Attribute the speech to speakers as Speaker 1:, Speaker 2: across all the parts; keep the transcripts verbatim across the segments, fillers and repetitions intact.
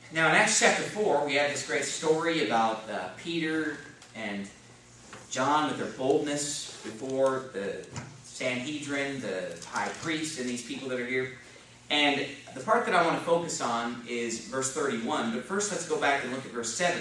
Speaker 1: Now in Acts chapter four, we have this great story about uh, Peter and John with their boldness before the Sanhedrin, the high priest, and these people that are here. And the part that I want to focus on is verse thirty-one. But first let's go back and look at verse seven.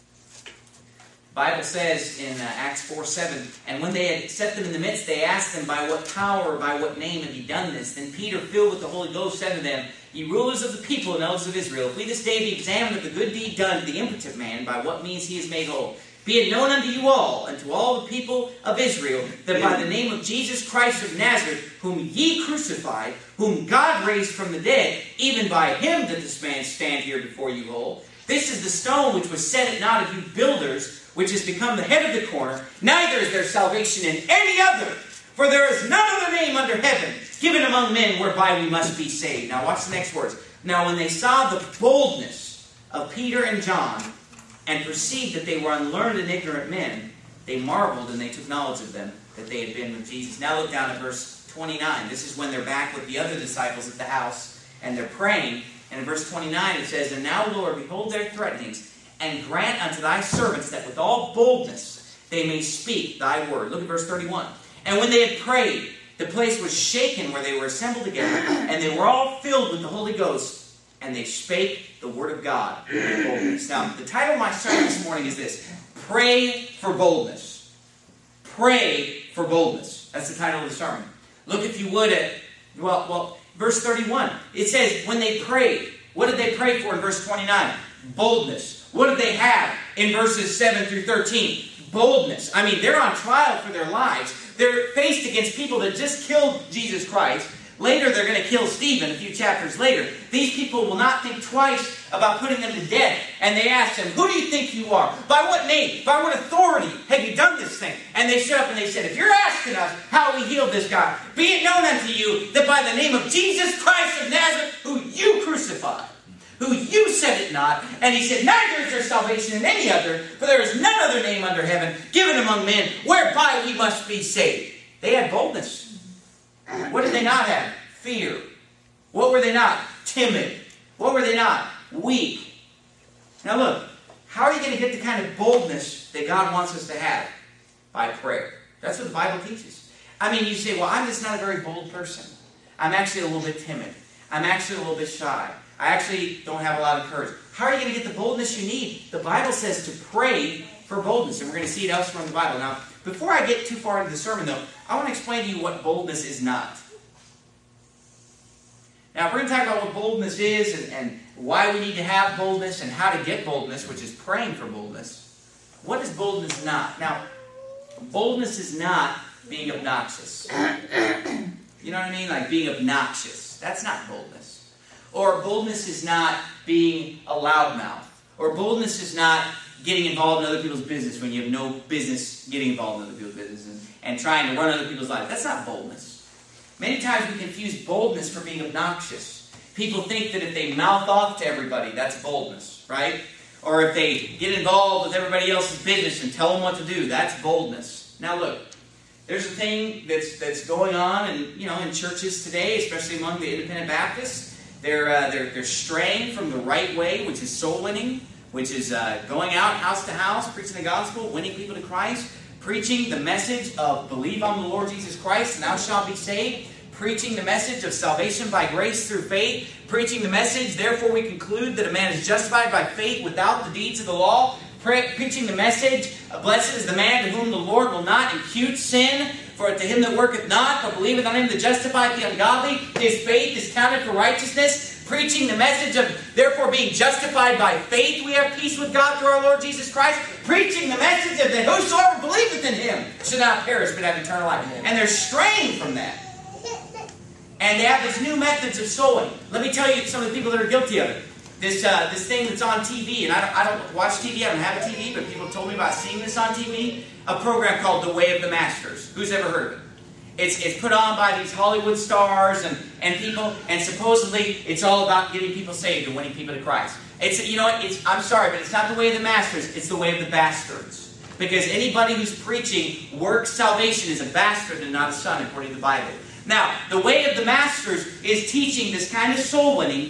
Speaker 1: The Bible says in uh, Acts four seven, and when they had set them in the midst, they asked them, by what power or by what name have ye done this? Then Peter, filled with the Holy Ghost, said to them, Ye rulers of the people and elders of Israel, if we this day be examined of the good deed done to the impotent man, by what means he is made whole, be it known unto you all, and to all the people of Israel, that by the name of Jesus Christ of Nazareth, whom ye crucified, whom God raised from the dead, even by him did this man stand here before you whole. This is the stone which was set at naught of you builders, which has become the head of the corner. Neither is there salvation in any other, for there is none other name under heaven given among men whereby we must be saved. Now watch the next words. Now when they saw the boldness of Peter and John, and perceived that they were unlearned and ignorant men, they marveled and they took knowledge of them, that they had been with Jesus. Now look down at verse twenty-nine. This is when they're back with the other disciples at the house, and they're praying. And in verse twenty-nine it says, And now, Lord, behold their threatenings, and grant unto thy servants that with all boldness they may speak thy word. Look at verse thirty-one. And when they had prayed, the place was shaken where they were assembled together, and they were all filled with the Holy Ghost, and they spake the word of God with boldness. Now, the title of my sermon this morning is this: Pray for boldness. Pray for boldness. That's the title of the sermon. Look, if you would, at, well, well, verse thirty-one. It says, when they prayed, what did they pray for in verse twenty-nine? Boldness. What did they have in verses seven through thirteen? Boldness. I mean, they're on trial for their lives. They're faced against people that just killed Jesus Christ. Later, they're going to kill Stephen a few chapters later. These people will not think twice about putting them to death. And they ask him, who do you think you are? By what name? By what authority have you done this thing? And they stood up and they said, if you're asking us how we healed this guy, be it known unto you that by the name of Jesus Christ of Nazareth, who you crucified, who you set it not. And he said, neither is there salvation in any other, for there is none other name under heaven given among men whereby we must be saved. They had boldness. What did they not have? Fear. What were they not? Timid. What were they not? Weak. Now look, how are you going to get the kind of boldness that God wants us to have? By prayer. That's what the Bible teaches. I mean, you say, well, I'm just not a very bold person. I'm actually a little bit timid. I'm actually a little bit shy. I actually don't have a lot of courage. How are you going to get the boldness you need? The Bible says to pray for boldness, and we're going to see it elsewhere in the Bible. Now, before I get too far into the sermon, though, I want to explain to you what boldness is not. Now, if we're going to talk about what boldness is and, and why we need to have boldness and how to get boldness, which is praying for boldness, what is boldness not? Now, boldness is not being obnoxious. You know what I mean? Like being obnoxious. That's not boldness. Or boldness is not being a loudmouth. Or boldness is not getting involved in other people's business when you have no business getting involved in other people's business and, and trying to run other people's lives. That's not boldness. Many times we confuse boldness for being obnoxious. People think that if they mouth off to everybody, that's boldness, right? Or if they get involved with everybody else's business and tell them what to do, that's boldness. Now look, there's a thing that's that's going on in, you know, in churches today, especially among the independent Baptists. They're, uh, they're, they're straying from the right way, which is soul winning, which is uh, going out house to house, preaching the gospel, winning people to Christ, preaching the message of believe on the Lord Jesus Christ and thou shalt be saved, preaching the message of salvation by grace through faith, preaching the message, therefore we conclude that a man is justified by faith without the deeds of the law, Pre- preaching the message, blessed is the man to whom the Lord will not impute sin, for to him that worketh not, but believeth on him that justifieth the ungodly, his faith is counted for righteousness. Preaching the message of, therefore, being justified by faith, we have peace with God through our Lord Jesus Christ. Preaching the message of that whosoever believeth in him should not perish but have eternal life. And they're straying from that. And they have these new methods of sowing. Let me tell you some of the people that are guilty of it. This uh, this thing that's on T V, and I don't, I don't watch T V, I don't have a T V, but people have told me about seeing this on T V. A program called The Way of the Masters. Who's ever heard of it? It's, it's put on by these Hollywood stars and, and people, and supposedly it's all about getting people saved and winning people to Christ. It's, you know what, it's, I'm sorry, but it's not the way of the masters, it's the way of the bastards. Because anybody who's preaching works salvation is a bastard and not a son, according to the Bible. Now, the way of the masters is teaching this kind of soul winning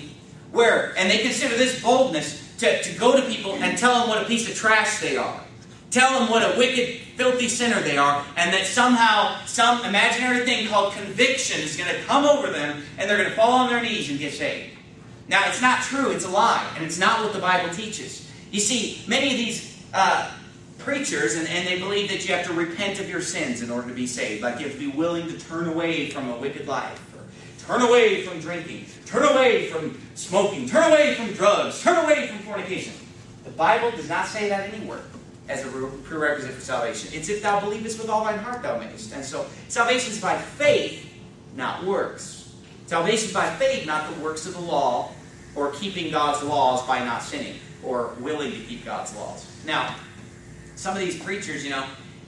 Speaker 1: Where, and they consider this boldness to, to go to people and tell them what a piece of trash they are. Tell them what a wicked, filthy sinner they are, and that somehow some imaginary thing called conviction is going to come over them, and they're going to fall on their knees and get saved. Now, it's not true. It's a lie, and it's not what the Bible teaches. You see, many of these uh, preachers, and, and they believe that you have to repent of your sins in order to be saved. Like you have to be willing to turn away from a wicked life, or turn away from drinking, turn away from smoking, turn away from drugs, turn away from fornication. The Bible does not say that anywhere as a prerequisite for salvation. It's if thou believest with all thine heart thou mayest. And so, salvation is by faith, not works. Salvation is by faith, not the works of the law, or keeping God's laws by not sinning, or willing to keep God's laws. Now, some of these preachers, you know,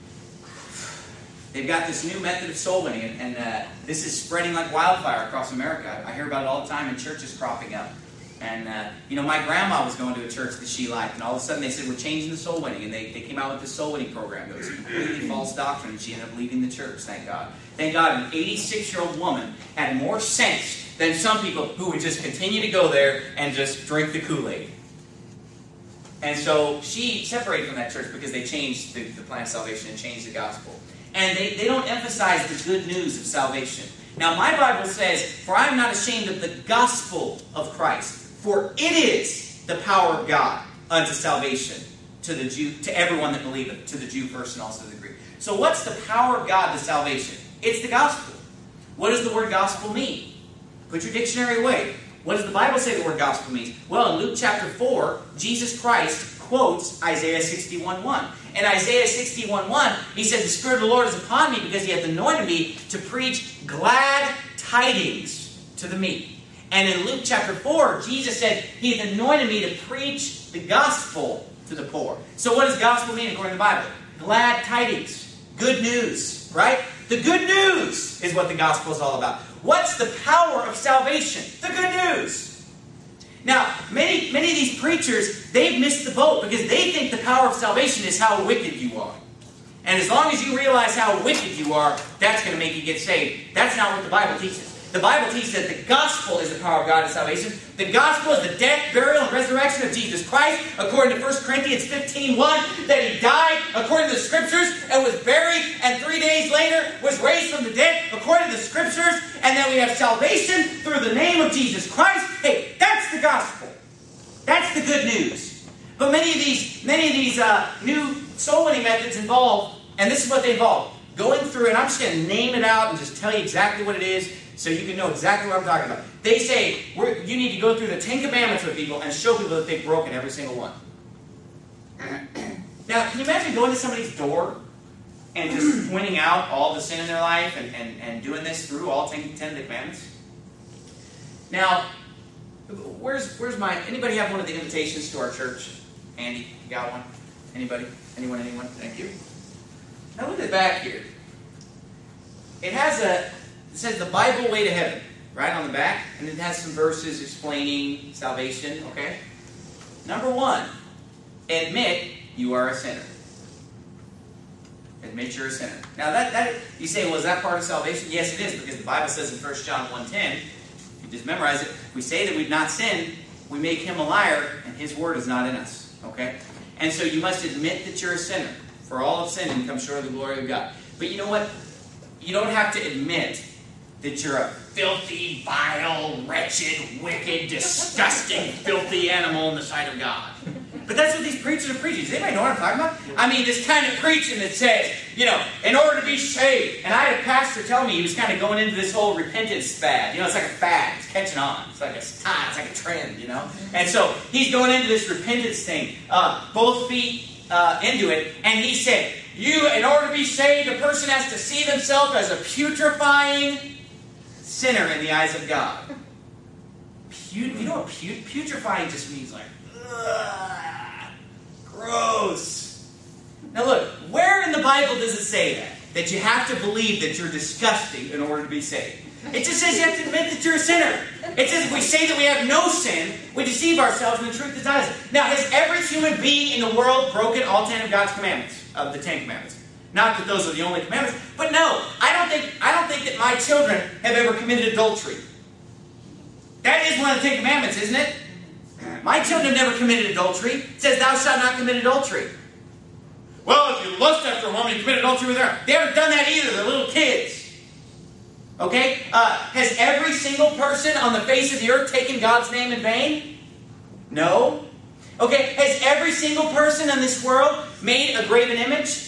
Speaker 1: they've got this new method of soul winning, and, and uh, this is spreading like wildfire across America. I hear about it all the time, and churches cropping up. And, uh, you know, my grandma was going to a church that she liked, and all of a sudden they said, we're changing the soul winning, and they, they came out with this soul winning program that was a completely false doctrine, and she ended up leaving the church, thank God. Thank God an eighty-six-year-old woman had more sense than some people who would just continue to go there and just drink the Kool-Aid. And so she separated from that church because they changed the, the plan of salvation and changed the gospel. And they, they don't emphasize the good news of salvation. Now, my Bible says, for I am not ashamed of the gospel of Christ. For it is the power of God unto salvation to the Jew, to everyone that believeth, to the Jew first and also to the Greek. So what's the power of God to salvation? It's the gospel. What does the word gospel mean? Put your dictionary away. What does the Bible say the word gospel means? Well, in Luke chapter four, Jesus Christ quotes Isaiah sixty-one one. In Isaiah sixty-one one, he said, the Spirit of the Lord is upon me because he hath anointed me to preach glad tidings to the meek. And in Luke chapter four, Jesus said, he hath anointed me to preach the gospel to the poor. So what does gospel mean according to the Bible? Glad tidings. Good news, right? The good news is what the gospel is all about. What's the power of salvation? The good news. Now, many, many of these preachers, they've missed the boat because they think the power of salvation is how wicked you are. And as long as you realize how wicked you are, that's going to make you get saved. That's not what the Bible teaches. The Bible teaches that the gospel is the power of God in salvation. The gospel is the death, burial, and resurrection of Jesus Christ, according to First Corinthians fifteen one, that he died according to the Scriptures and was buried, and three days later was raised from the dead according to the Scriptures, and that we have salvation through the name of Jesus Christ. Hey, that's the gospel. That's the good news. But many of these, many of these uh, new soul winning methods involve, and this is what they involve, going through, and I'm just going to name it out and just tell you exactly what it is, so you can know exactly what I'm talking about. They say, we're, you need to go through the Ten Commandments with people and show people that they've broken every single one. Now, can you imagine going to somebody's door and just pointing out all the sin in their life and, and, and doing this through all ten, ten of the Commandments? Now, where's where's my... Anybody have one of the invitations to our church? Andy, you got one? Anybody? Anyone, anyone? Thank you. Now look at the back here. It has a... It says the Bible way to heaven, right on the back, and it has some verses explaining salvation, okay? Number one, admit you are a sinner. Admit you're a sinner. Now, that, that you say, well, is that part of salvation? Yes, it is, because the Bible says in First John one ten, if you just memorize it, if we say that we've not sinned, we make him a liar, and his word is not in us, okay? And so you must admit that you're a sinner. For all have sinned and come short of the glory of God. But you know what? You don't have to admit that you're a filthy, vile, wretched, wicked, disgusting, filthy animal in the sight of God. But that's what these preachers are preaching. Does anybody know what I'm talking about? I mean, this kind of preaching that says, you know, in order to be saved. And I had a pastor tell me he was kind of going into this whole repentance fad. You know, it's like a fad. It's catching on. It's like a time. It's like a trend, you know. And so he's going into this repentance thing, uh, both feet uh, into it. And he said, you, in order to be saved, a person has to see themselves as a putrefying sinner in the eyes of God. Put, you know what put, putrefying just means? Like, ugh, gross. Now look, where in the Bible does it say that? That you have to believe that you're disgusting in order to be saved. It just says you have to admit that you're a sinner. It says if we say that we have no sin, we deceive ourselves and the truth is not in us. Now, has every human being in the world broken all ten of God's commandments? Of the Ten Commandments? Not that those are the only commandments, but no, I don't think I don't think that my children have ever committed adultery. That is one of the Ten Commandments, isn't it? My children have never committed adultery. It says, thou shalt not commit adultery. Well, if you lust after a woman, you commit adultery with her. They haven't done that either. They're little kids. Okay? Uh, has every single person on the face of the earth taken God's name in vain? No. Okay? Has every single person in this world made a graven image?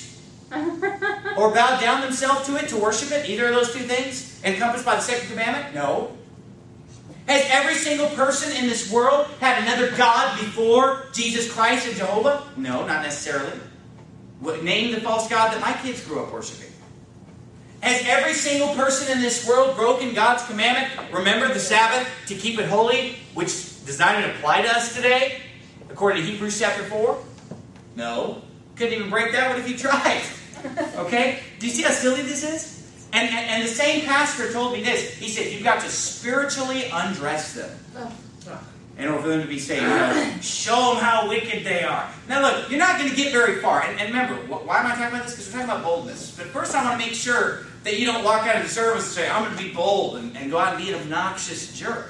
Speaker 1: Or bowed down themselves to it to worship it? Either of those two things encompassed by the second commandment? No. Has every single person in this world had another God before Jesus Christ and Jehovah? No, not necessarily. Name the false God that my kids grew up worshiping. Has every single person in this world broken God's commandment? Remember the Sabbath to keep it holy, which does not even apply to us today, according to Hebrews chapter four? No. Couldn't even break that one if you tried. Okay? Do you see how silly this is? And, and, and the same pastor told me this. He said, you've got to spiritually undress them in order for them to be saved. You know, show them how wicked they are. Now look, you're not going to get very far. And, and remember, why am I talking about this? Because we're talking about boldness. But first I want to make sure that you don't walk out of the service and say, I'm going to be bold, and, and go out and be an obnoxious jerk.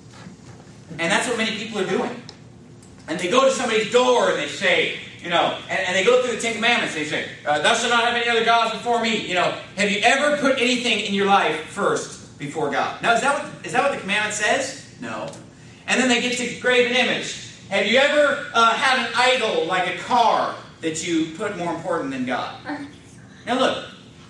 Speaker 1: And that's what many people are doing. And they go to somebody's door and they say, you know, and, and they go through the Ten Commandments. They say, uh, thou shalt not have any other gods before me. You know, have you ever put anything in your life first before God? Now, is that what, is that what the commandment says? No. And then they get to graven image. Have you ever uh, had an idol like a car that you put more important than God? Now look,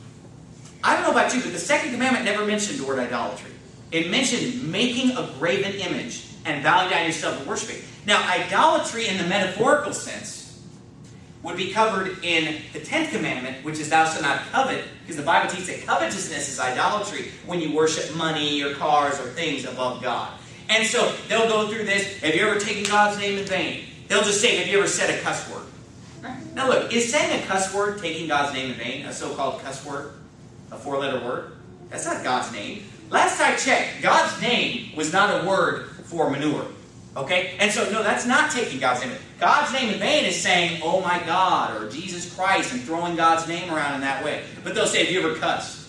Speaker 1: I don't know about you, but the second commandment never mentioned the word idolatry. It mentioned making a graven image and bowing down yourself and worshiping. Now, idolatry in the metaphorical sense would be covered in the tenth commandment, which is thou shalt not covet, because the Bible teaches that covetousness is idolatry when you worship money or cars or things above God. And so they'll go through this. Have you ever taken God's name in vain? They'll just say, have you ever said a cuss word? Now look, is saying a cuss word taking God's name in vain, a so-called cuss word, a four-letter word? That's not God's name. Last I checked, God's name was not a word for manure. Okay? And so, no, that's not taking God's name. God's name in vain is saying, oh my God, or Jesus Christ, and throwing God's name around in that way. But they'll say, have you ever cussed?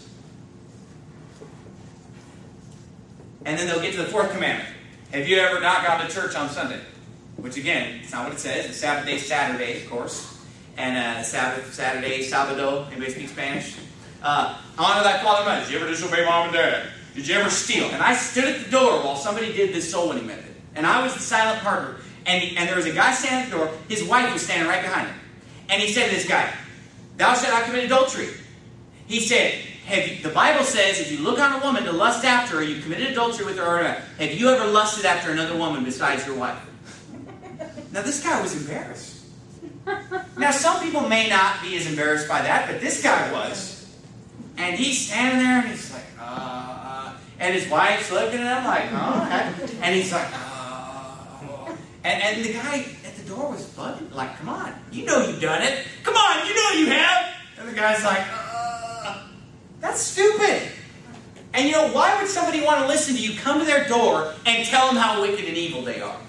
Speaker 1: And then they'll get to the fourth commandment. Have you ever not gone to church on Sunday? Which again, it's not what it says. The Sabbath day is Saturday, of course. And uh, Sabbath, Saturday, Sabado. Anybody speak Spanish? Uh, honor thy father and mother. Did you ever disobey mom and dad? Did you ever steal? And I stood at the door while somebody did this soul winning method. And I was the silent partner. And, and there was a guy standing at the door. His wife was standing right behind him. And he said to this guy, thou shalt not commit adultery. He said, have you, the Bible says if you look on a woman to lust after her, you committed adultery with her. Or not. Have you ever lusted after another woman besides your wife? Now this guy was embarrassed. Now some people may not be as embarrassed by that, but this guy was. And he's standing there and he's like, uh, and his wife's looking at him like, huh? And he's like, uh, and, and the guy at the door was bugging, like, come on, you know you've done it. Come on, you know you have. And the guy's like, uh, that's stupid. And you know, why would somebody want to listen to you come to their door and tell them how wicked and evil they are?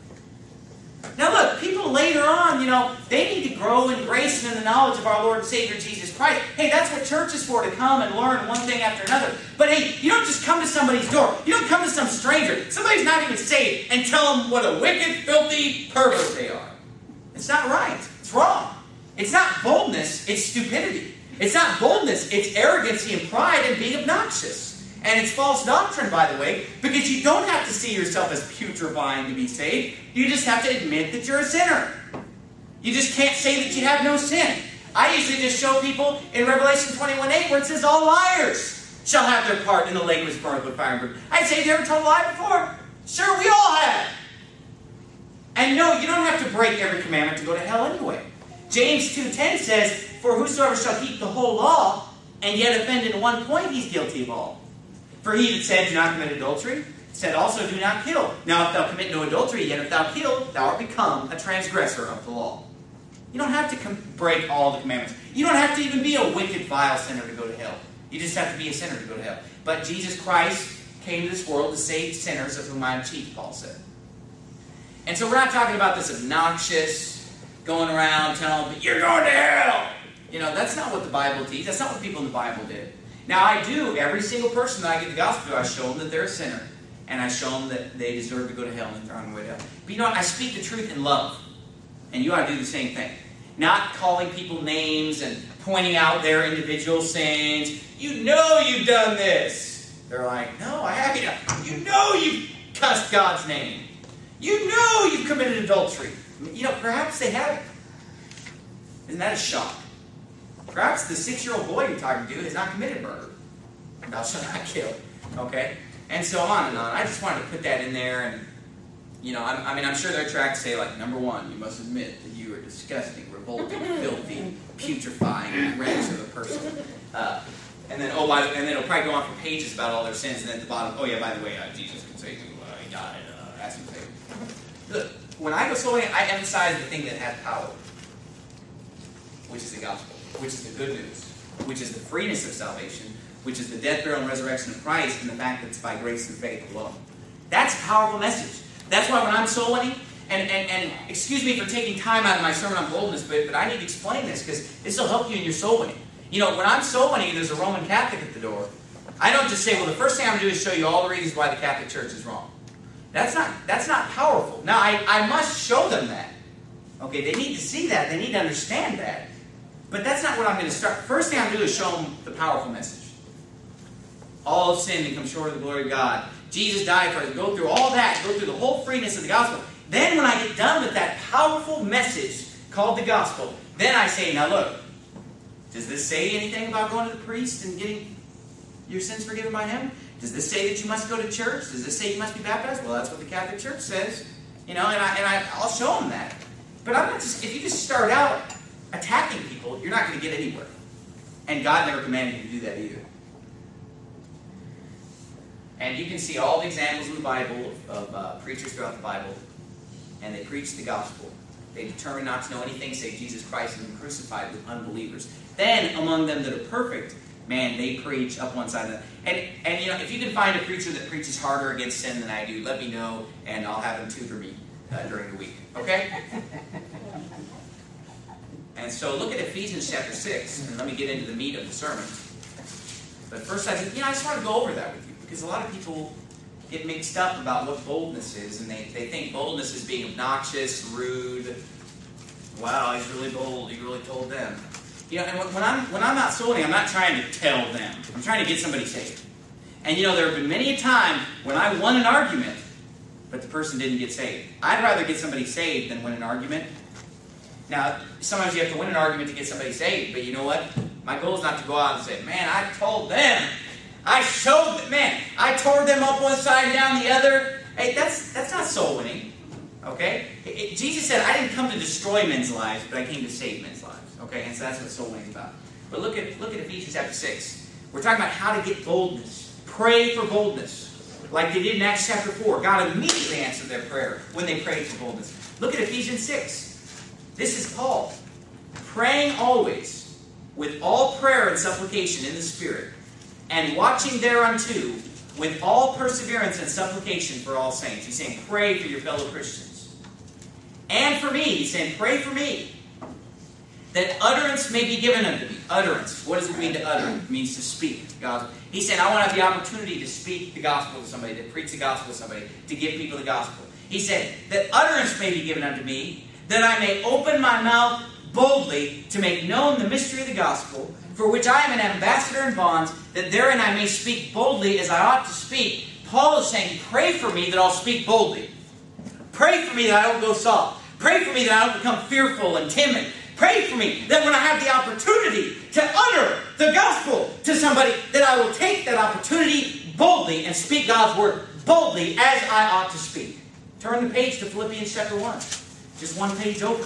Speaker 1: Now look, people later on, you know, they need to grow in grace and in the knowledge of our Lord and Savior Jesus Christ. Hey, that's what church is for, to come and learn one thing after another. But hey, you don't just come to somebody's door. You don't come to some stranger. Somebody's not even saved and tell them what a wicked, filthy pervert they are. It's not right. It's wrong. It's not boldness, it's stupidity. It's not boldness, it's arrogancy and pride and being obnoxious. And it's false doctrine, by the way, because you don't have to see yourself as putrefying to be saved. You just have to admit that you're a sinner. You just can't say that you have no sin. I usually just show people in Revelation twenty-one eight where it says all liars shall have their part in the lake which burneth with fire and brimstone. I say, have you ever told a lie before? Sure, we all have. And no, you don't have to break every commandment to go to hell anyway. James two ten says, for whosoever shall keep the whole law and yet offend in one point, he's guilty of all. For he that said, do not commit adultery, said also, do not kill. Now if thou commit no adultery, yet if thou kill, thou art become a transgressor of the law. You don't have to com- break all the commandments. You don't have to even be a wicked, vile sinner to go to hell. You just have to be a sinner to go to hell. But Jesus Christ came to this world to save sinners, of whom I am chief, Paul said. And so we're not talking about this obnoxious, going around telling them, you're going to hell. You know, that's not what the Bible teaches. That's not what people in the Bible did. Now, I do, every single person that I get the gospel to, I show them that they're a sinner. and I show them that they deserve to go to hell and they're on their way to hell. But you know what? I speak the truth in love. And you ought to do the same thing. Not calling people names and pointing out their individual sins. You know you've done this. They're like, no, I haven't. You know you've cussed God's name. You know you've committed adultery. You know, perhaps they haven't. Isn't that a shock? Perhaps the six-year-old boy you're talking to has not committed murder. Thou shalt not kill. Okay? And so on and on. I just wanted to put that in there. And, you know, I'm, I mean, I'm sure they're trying to say, like, number one, you must admit that you are disgusting, revolting, filthy, putrefying, wretch of a person. Uh, and then, oh, by the, and then it'll probably go on for pages about all their sins. And then at the bottom, oh, yeah, by the way, uh, Jesus can save you. Uh, he died. Uh, ask him to save you. Look, when I go soul winning, I emphasize the thing that has power, which is the gospel, which is the good news, which is the freeness of salvation, which is the death, burial, and resurrection of Christ, and the fact that it's by grace and faith alone. That's a powerful message. That's why when I'm soul winning, and, and, and excuse me for taking time out of my sermon on boldness, but, but I need to explain this because this will help you in your soul winning. You know, when I'm soul winning and there's a Roman Catholic at the door, I don't just say, well, the first thing I'm going to do is show you all the reasons why the Catholic Church is wrong. That's not, that's not powerful. Now, I, I must show them that. Okay, they need to see that. They need to understand that. But that's not what I'm going to start. First thing I'm going to do is show them the powerful message. All have sinned and come short of the glory of God. Jesus died for us. Go through all that. Go through the whole freeness of the gospel. Then when I get done with that powerful message called the gospel, then I say, now look, does this say anything about going to the priest and getting your sins forgiven by him? Does this say that you must go to church? Does this say you must be baptized? Well, that's what the Catholic Church says. You know, and, I, and I, I'll show them that. But I'm not just, if you just start out attacking people, you're not going to get anywhere. And God never commanded you to do that either. And you can see all the examples in the Bible of, of uh, preachers throughout the Bible, and they preach the gospel. They determine not to know anything save Jesus Christ and Him crucified with unbelievers. Then, among them that are perfect, man, they preach up one side of that. And, and you know, if you can find a preacher that preaches harder against sin than I do, let me know, and I'll have him tutor me uh, during the week. Okay? And so look at Ephesians chapter six, and let me get into the meat of the sermon. But first I said, you know, I just want to go over that with you, because a lot of people get mixed up about what boldness is, and they, they think boldness is being obnoxious, rude. Wow, he's really bold. He really told them. You know, and when I'm when I'm not soul winning, I'm not trying to tell them. I'm trying to get somebody saved. And you know, there have been many a time when I won an argument, but the person didn't get saved. I'd rather get somebody saved than win an argument. Now, sometimes you have to win an argument to get somebody saved, but you know what? My goal is not to go out and say, man, I told them. I showed them, man, I tore them up one side and down the other. Hey, that's that's not soul winning. Okay? It, it, Jesus said, I didn't come to destroy men's lives, but I came to save men's lives. Okay? And so that's what soul winning is about. But look at look at Ephesians chapter six. We're talking about how to get boldness. Pray for boldness. Like they did in Acts chapter four. God immediately answered their prayer when they prayed for boldness. Look at Ephesians six. This is Paul. Praying always with all prayer and supplication in the Spirit, and watching thereunto with all perseverance and supplication for all saints. He's saying, pray for your fellow Christians. And for me, he's saying, pray for me, that utterance may be given unto me. Utterance. What does it mean to utter? It means to speak the gospel. He's saying, I want to have the opportunity to speak the gospel to somebody, to preach the gospel to somebody, to give people the gospel. He said, that utterance may be given unto me, that I may open my mouth boldly to make known the mystery of the gospel, for which I am an ambassador in bonds, that therein I may speak boldly as I ought to speak. Paul is saying, pray for me that I'll speak boldly. Pray for me that I don't go soft. Pray for me that I don't become fearful and timid. Pray for me that when I have the opportunity to utter the gospel to somebody, that I will take that opportunity boldly and speak God's word boldly as I ought to speak. Turn the page to Philippians chapter one. Just one page over.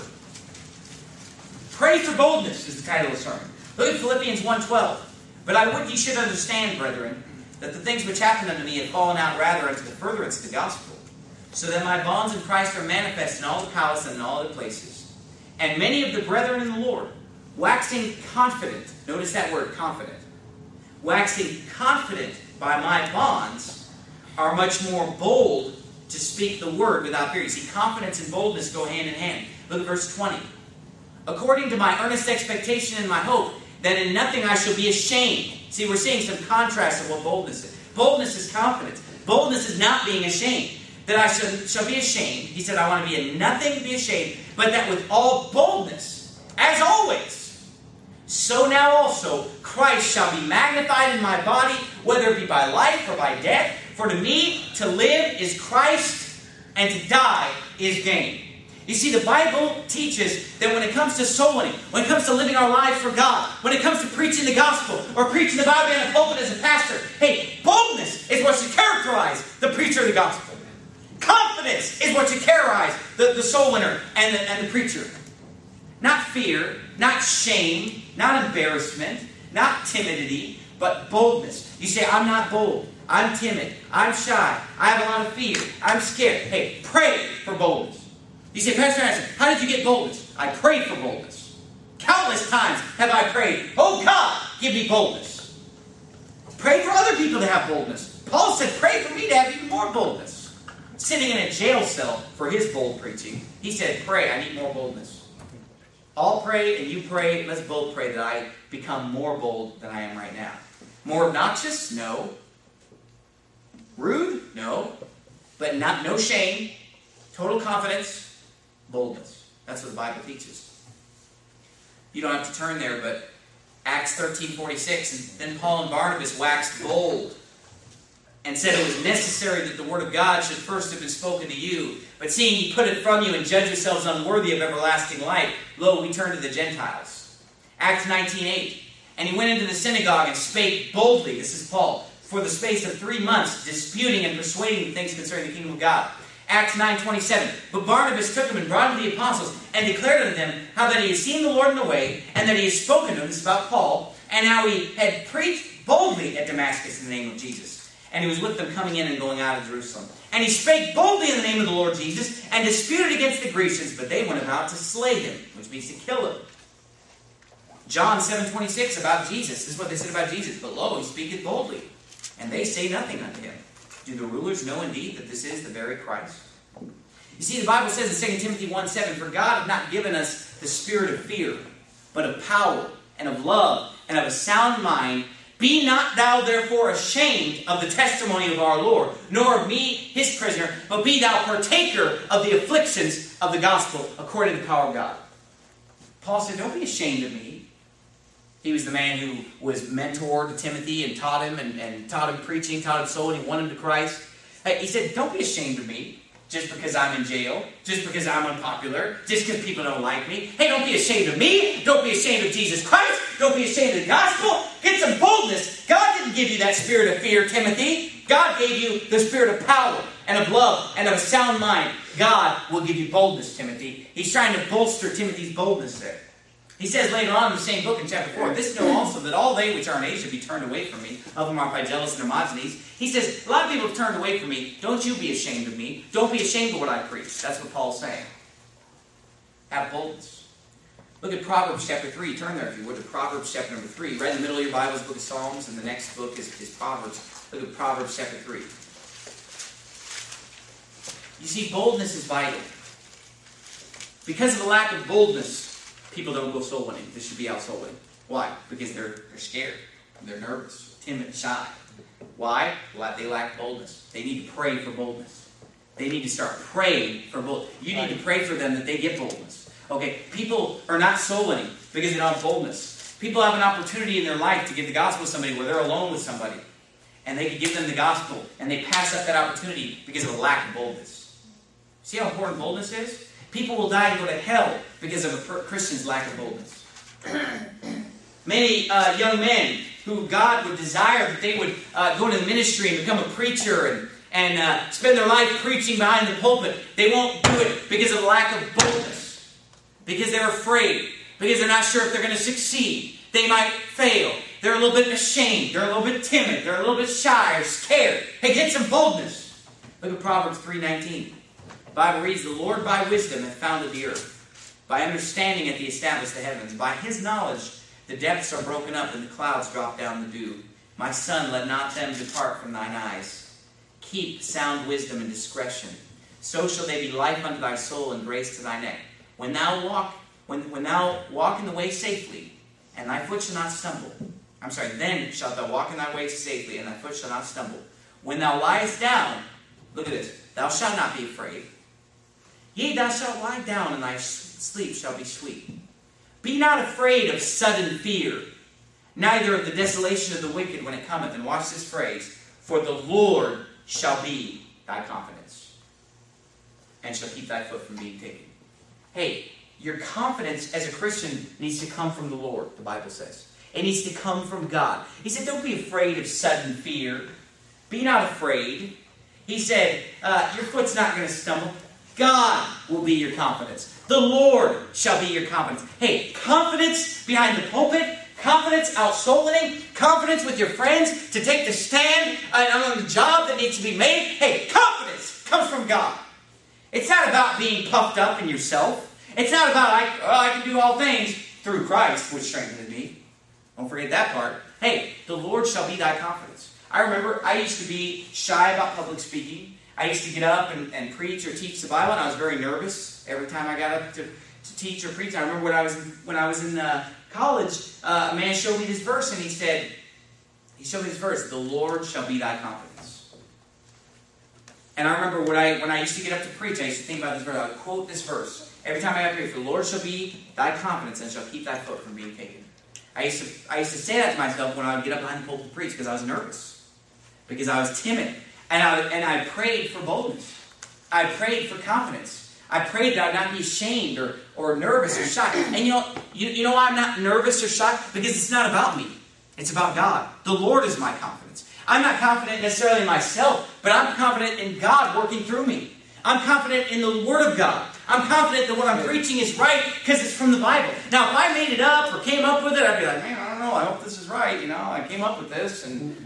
Speaker 1: Pray for boldness is the title of the sermon. Look at Philippians one twelve. But I would ye should understand, brethren, that the things which happened unto me have fallen out rather unto the furtherance of the gospel, so that my bonds in Christ are manifest in all the palace and in all the places. And many of the brethren in the Lord, waxing confident, notice that word, confident, waxing confident by my bonds, are much more bold to speak the word without fear. You see, confidence and boldness go hand in hand. Look at verse twenty. According to my earnest expectation and my hope, that in nothing I shall be ashamed. See, we're seeing some contrast of what boldness is. Boldness is confidence. Boldness is not being ashamed. That I shall, shall be ashamed. He said, I want to be in nothing to be ashamed, but that with all boldness, as always, so now also Christ shall be magnified in my body, whether it be by life or by death. For to me to live is Christ, and to die is gain. You see, the Bible teaches that when it comes to soul winning, when it comes to living our lives for God, when it comes to preaching the gospel, or preaching the Bible in a pulpit as a pastor, hey, boldness is what should characterize the preacher of the gospel. Confidence is what should characterize the, the soul winner and the, and the preacher. Not fear, not shame, not embarrassment, not timidity, but boldness. You say, I'm not bold. I'm timid. I'm shy. I have a lot of fear. I'm scared. Hey, pray for boldness. You say, Pastor Anderson, how did you get boldness? I prayed for boldness. Countless times have I prayed, oh God, give me boldness. Pray for other people to have boldness. Paul said, pray for me to have even more boldness. Sitting in a jail cell for his bold preaching, he said, pray, I need more boldness. I'll pray and you pray. Let's both pray that I become more bold than I am right now. More obnoxious? No. Rude? No. But not no shame. Total confidence. Boldness. That's what the Bible teaches. You don't have to turn there, but Acts thirteen forty-six, and then Paul and Barnabas waxed bold and said it was necessary that the word of God should first have been spoken to you. But seeing ye put it from you and judge yourselves unworthy of everlasting life, lo, we turn to the Gentiles. Acts nineteen eight, and he went into the synagogue and spake boldly, this is Paul, for the space of three months, disputing and persuading things concerning the kingdom of God. Acts nine twenty-seven, but Barnabas took him and brought him to the apostles, and declared unto them how that he had seen the Lord in the way, and that he had spoken to them, this is about Paul, and how he had preached boldly at Damascus in the name of Jesus. And he was with them coming in and going out of Jerusalem. And he spake boldly in the name of the Lord Jesus, and disputed against the Grecians, but they went about to slay him, which means to kill him. John seven twenty-six, about Jesus, this is what they said about Jesus, but lo, he speaketh boldly, and they say nothing unto him. Do the rulers know indeed that this is the very Christ? You see, the Bible says in Second Timothy one seven, for God hath not given us the spirit of fear, but of power, and of love, and of a sound mind. Be not thou therefore ashamed of the testimony of our Lord, nor of me his prisoner, but be thou partaker of the afflictions of the gospel, according to the power of God. Paul said, don't be ashamed of me. He was the man who was mentored to Timothy and taught him and, and taught him preaching, taught him soul, and he won him to Christ. Hey, he said, don't be ashamed of me just because I'm in jail, just because I'm unpopular, just because people don't like me. Hey, don't be ashamed of me. Don't be ashamed of Jesus Christ. Don't be ashamed of the gospel. Get some boldness. God didn't give you that spirit of fear, Timothy. God gave you the spirit of power and of love and of a sound mind. God will give you boldness, Timothy. He's trying to bolster Timothy's boldness there. He says later on in the same book in chapter four, this know also that all they which are in Asia be turned away from me, of whom are Phygelus and Hermogenes. He says, a lot of people have turned away from me. Don't you be ashamed of me. Don't be ashamed of what I preach. That's what Paul's saying. Have boldness. Look at Proverbs chapter three. Turn there if you would to Proverbs chapter number three. Right in the middle of your Bible's book of Psalms, and the next book is, is Proverbs. Look at Proverbs chapter three. You see, boldness is vital. Because of the lack of boldness, people don't go soul winning. This should be out soul winning. Why? Because they're, they're scared. They're nervous, timid, shy. Why? They lack boldness. They need to pray for boldness. They need to start praying for boldness. You need to pray for them that they get boldness. Okay, people are not soul winning because they don't have boldness. People have an opportunity in their life to give the gospel to somebody where they're alone with somebody. And they can give them the gospel. And they pass up that opportunity because of a lack of boldness. See how important boldness is? People will die and go to hell because of a Christian's lack of boldness. Many uh, young men who God would desire that they would uh, go into the ministry and become a preacher and, and uh, spend their life preaching behind the pulpit, they won't do it because of a lack of boldness. Because they're afraid. Because they're not sure if they're going to succeed. They might fail. They're a little bit ashamed. They're a little bit timid. They're a little bit shy or scared. Hey, get some boldness. Look at Proverbs three nineteen. The Bible reads, the Lord by wisdom hath founded the earth. By understanding hath he established the heavens. By his knowledge the depths are broken up, and the clouds drop down the dew. My son, let not them depart from thine eyes. Keep sound wisdom and discretion. So shall they be life unto thy soul and grace to thy neck. When thou walk, when, when thou walk in the way safely, and thy foot shall not stumble. I'm sorry, then shalt thou walk in thy way safely, and thy foot shall not stumble. When thou liest down, look at this, thou shalt not be afraid. Yea, thou shalt lie down, and thy sleep shall be sweet. Be not afraid of sudden fear, neither of the desolation of the wicked when it cometh. And watch this phrase, for the Lord shall be thy confidence, and shall keep thy foot from being taken. Hey, your confidence as a Christian needs to come from the Lord, the Bible says. It needs to come from God. He said, don't be afraid of sudden fear. Be not afraid. He said, uh, your foot's not going to stumble. God will be your confidence. The Lord shall be your confidence. Hey, confidence behind the pulpit, confidence out soul winning, confidence with your friends to take the stand on the job that needs to be made. Hey, confidence comes from God. It's not about being puffed up in yourself. It's not about, I, oh, I can do all things through Christ, which strengthened me. Don't forget that part. Hey, the Lord shall be thy confidence. I remember I used to be shy about public speaking. I used to get up and, and preach or teach the Bible, and I was very nervous every time I got up to, to teach or preach. I remember when I was in, when I was in uh, college, uh, a man showed me this verse, and he said, he showed me this verse, the Lord shall be thy confidence. And I remember when I when I used to get up to preach, I used to think about this verse. I would quote this verse every time I got to preach. The Lord shall be thy confidence, and shall keep thy foot from being taken. I used to I used to say that to myself when I would get up behind the pulpit to preach, because I was nervous, because I was timid, and I and I prayed for boldness. I prayed for confidence. I prayed that I would not be ashamed or, or nervous or shocked. And you know, you, you know why I'm not nervous or shocked? Because it's not about me. It's about God. The Lord is my confidence. I'm not confident necessarily in myself, but I'm confident in God working through me. I'm confident in the Word of God. I'm confident that what I'm preaching is right because it's from the Bible. Now, if I made it up or came up with it, I'd be like, man, I don't know. I hope this is right. You know, I came up with this, and